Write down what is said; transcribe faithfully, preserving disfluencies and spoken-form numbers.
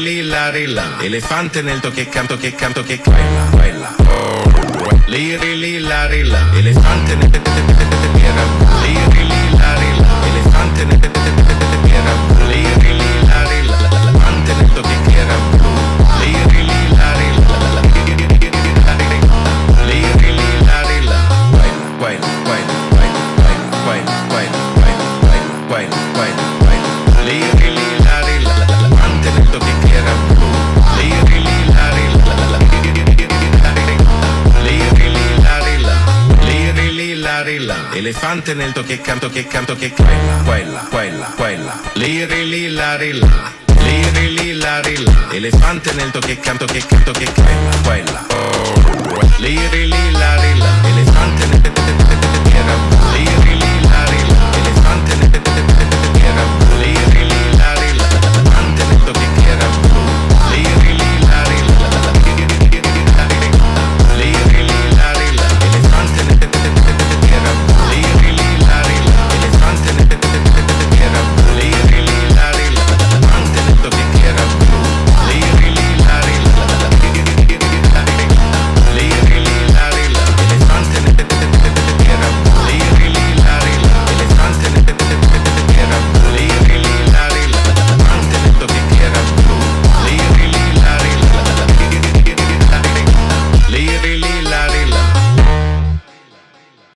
lilla rilla, elefante nel to che canto che canto che quella, quella. Liri lilla rilla, elefante nel liri lilla rilla, elefante nel liri lilla rilla, elefante nel to che era blu. Liri lilla rilla, liri lilla rilla, quella, quella, quella, quella, quella, quella, quella, quella, quella, liri lilla rilla, elefante nel to che era blu. Liri lilla rilla, liri lilla rilla, liri lilla rilla, elefante nel to che canto che canto che quella, quella, quella, quella, liri lilla rilla, liri lilla rilla, elefante nel to che canto che canto che quella, quella, liri lilla rilla.